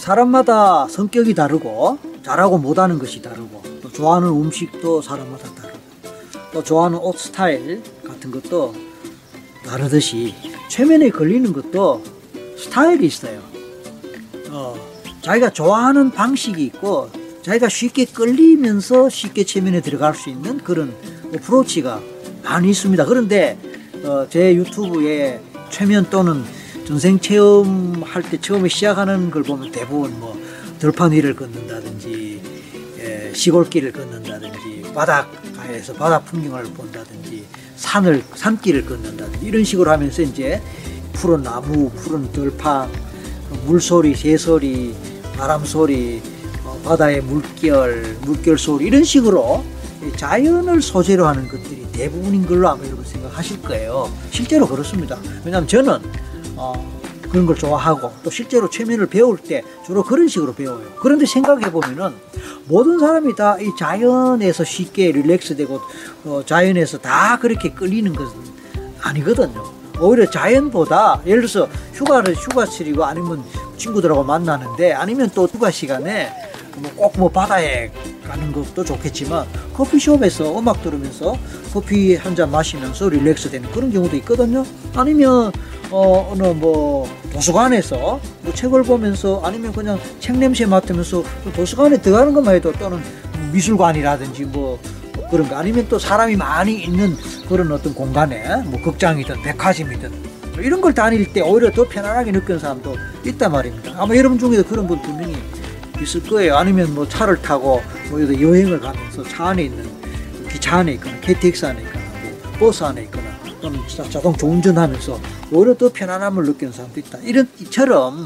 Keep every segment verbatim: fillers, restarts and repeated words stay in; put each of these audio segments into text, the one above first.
사람마다 성격이 다르고 잘하고 못하는 것이 다르고 또 좋아하는 음식도 사람마다 다르고 또 좋아하는 옷 스타일 같은 것도 다르듯이 최면에 걸리는 것도 스타일이 있어요. 어, 자기가 좋아하는 방식이 있고 자기가 쉽게 끌리면서 쉽게 최면에 들어갈 수 있는 그런 어프로치가 많이 있습니다. 그런데 어, 제 유튜브에 최면 또는 전생 체험할 때 처음에 시작하는 걸 보면 대부분 뭐 들판 위를 걷는다든지 예, 시골길을 걷는다든지 바닷가에서 바다 풍경을 본다든지 산을 산길을 걷는다든지 이런 식으로 하면서 이제 푸른 나무, 푸른 들판, 물소리, 새소리, 바람소리, 어, 바다의 물결, 물결 소리 이런 식으로 자연을 소재로 하는 것들이 대부분인 걸로 아마 여러분 생각하실 거예요. 실제로 그렇습니다. 왜냐하면 저는 어, 그런 걸 좋아하고 또 실제로 최면을 배울 때 주로 그런 식으로 배워요. 그런데 생각해 보면은 모든 사람이 다 이 자연에서 쉽게 릴렉스되고 어, 자연에서 다 그렇게 끌리는 것은 아니거든요. 오히려 자연보다 예를 들어서 휴가를 휴가철이고 아니면 친구들하고 만나는데 아니면 또 휴가 시간에 뭐 꼭 뭐 바다에 가는 것도 좋겠지만 커피숍에서 음악 들으면서 커피 한 잔 마시면서 릴렉스 되는 그런 경우도 있거든요. 아니면 어, 어느 뭐 도서관에서 뭐 책을 보면서 아니면 그냥 책 냄새 맡으면서 도서관에 들어가는 것만 해도 또는 미술관이라든지 뭐 그런 거 아니면 또 사람이 많이 있는 그런 어떤 공간에 뭐 극장이든 백화점이든 이런 걸 다닐 때 오히려 더 편안하게 느끼는 사람도 있단 말입니다. 아마 여러분 중에도 그런 분 분명히 있을 거예요. 아니면 뭐 차를 타고 뭐 여행을 가면서 차 안에 있는 기차 안에 있거나 케이티엑스 안에 있거나 뭐 버스 안에 있거나 또는 자동차 운전하면서 오히려 더 편안함을 느끼는 사람도 있다. 이런 이처럼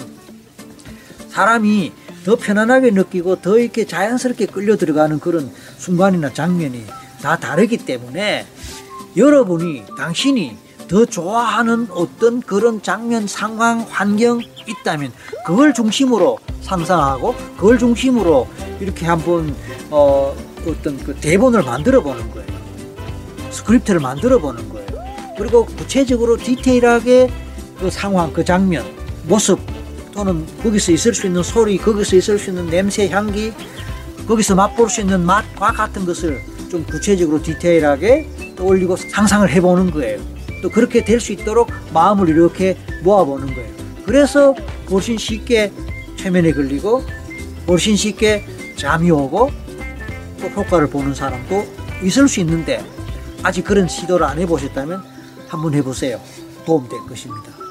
사람이 더 편안하게 느끼고 더 이렇게 자연스럽게 끌려 들어가는 그런 순간이나 장면이 다 다르기 때문에 여러분이 당신이 더 좋아하는 어떤 그런 장면, 상황, 환경 있다면 그걸 중심으로 상상하고 그걸 중심으로 이렇게 한번 어, 어떤 그 대본을 만들어 보는 거예요. 스크립트를 만들어 보는 거예요. 그리고 구체적으로 디테일하게 그 상황, 그 장면, 모습 또는 거기서 있을 수 있는 소리, 거기서 있을 수 있는 냄새, 향기, 거기서 맛볼 수 있는 맛과 같은 것을 좀 구체적으로 디테일하게 떠올리고 상상을 해보는 거예요. 또 그렇게 될 수 있도록 마음을 이렇게 모아보는 거예요. 그래서 훨씬 쉽게 최면에 걸리고 훨씬 쉽게 잠이 오고 또 효과를 보는 사람도 있을 수 있는데 아직 그런 시도를 안 해보셨다면 한번 해보세요. 도움될 것입니다.